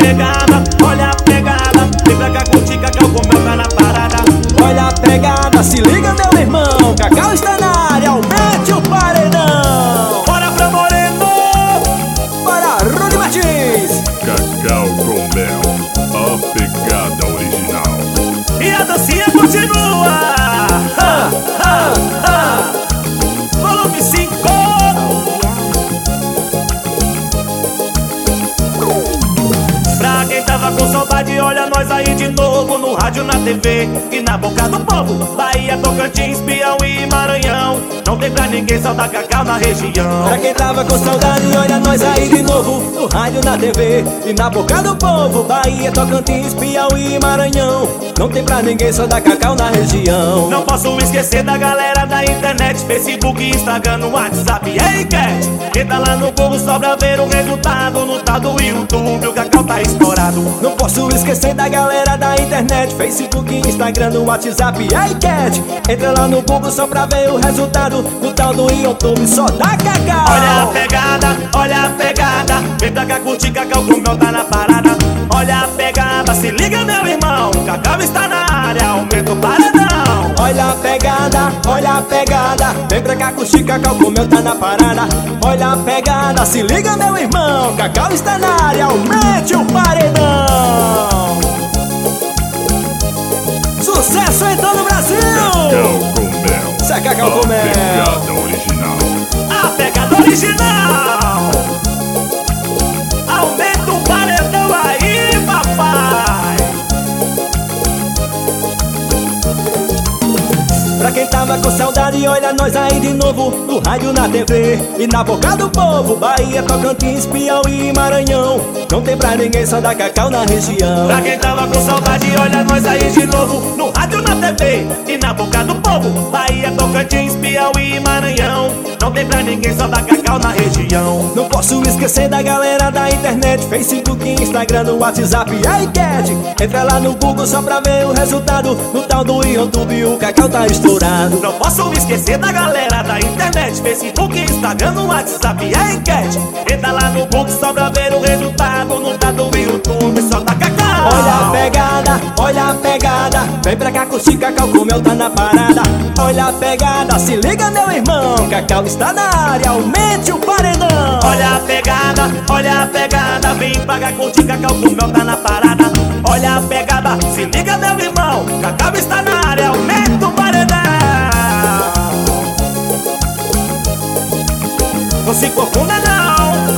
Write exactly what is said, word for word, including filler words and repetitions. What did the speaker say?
pegada, olha a pegada. Vem pra cá curtir, Cacau com mel tá na parada. Olha a pegada, se liga meu irmão, Cacau está na área, aumente o paredão. Bora pra Moreno, Bora, Rony Martins. Cacau com mel, a pegada original. e a dancinha continua. Ah, ah, ah. Volume cinco. Pra quem tava com saudade, olha nós aí de novo. No rádio, na T V e na boca do povo. Bahia, Tocantins, Piauí e Maranhão. Não tem pra ninguém, só dá Cacau na região. Pra quem tava com saudade, olha nós aí de novo. No rádio, na T V e na boca do povo. Bahia, Tocantins, Piauí e Maranhão. Não tem pra ninguém, só dá Cacau na região. Não posso esquecer da galera da internet, Facebook, Instagram, no WhatsApp e enquete. Entra lá no Google só pra ver o resultado. No tal do YouTube, o Cacau tá estourado. Não posso esquecer da galera da internet, Facebook, Instagram, no WhatsApp e a enquete. Entra lá no Google só pra ver o resultado. No tal do YouTube só dá Cacau. Olha a pegada, olha a pegada. Vem pra cá curtir, Cacau com mel tá na parada. Olha a pegada, se liga meu irmão, Cacau está na área, aumenta o paredão. Olha a pegada, olha a pegada. Vem pra cá curtir, Cacau com mel tá na parada. Olha a pegada, se liga meu irmão, Cacau está na área, aumente o paredão. Sucesso em todo o Brasil. Cacau com mel, Isso é Cacau a com mel. pegada original. A pegada original. Aumenta o paredão aí, papai. Pra quem tava com saudade, olha nós aí de novo. No rádio, na T V e na boca do povo. Bahia, Tocantins, Piauí e Maranhão. Não tem pra ninguém, só dá Cacau na região. Pra quem tava com saudade, olha nós aí de novo. No rádio, na T V e na boca do povo. Bahia, Tocantins, Piauí e Maranhão. Não tem pra ninguém, só dá Cacau na região. Não posso esquecer da galera da internet, Facebook, Instagram, no WhatsApp e a enquete. Entra lá no Google só pra ver o resultado. No tal do YouTube o Cacau tá estourado. Não posso esquecer da galera da internet, Facebook, Instagram, no WhatsApp e a enquete. Entra lá no Google só pra ver o resultado. No tal do YouTube só dá Cacau. Olha a pegada, olha a pegada. Vem pra cá curtir, Cacau com mel tá na parada. Olha a pegada, se liga meu irmão, Cacau está na área, aumente o paredão. Olha a pegada, olha a pegada. Vem pra cá curtir, Cacau com mel tá na parada. Olha a pegada, se liga meu irmão, Cacau está na área, aumenta o paredão. Não se confunda não.